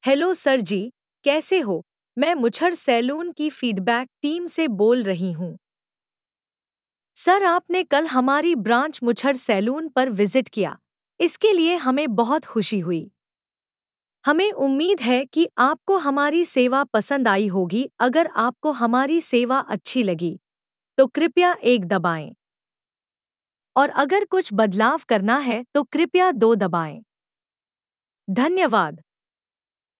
Hello sir जी, कैसे हो? मैं मुच्छर सैलून की फीडबैक टीम से बोल रही हूँ। सर आपने कल हमारी ब्रांच मुच्छर सैलून पर विजिट किया। इसके लिए हमें बहुत खुशी हुई। हमें उम्मीद है कि आपको हमारी सेवा पसंद आई होगी। अगर आपको हमारी सेवा अच्छी लगी, तो कृपया एक दबाएं। और अगर कुछ बदलाव करना है, तो कृपया दो दबाएं। धन्यवाद।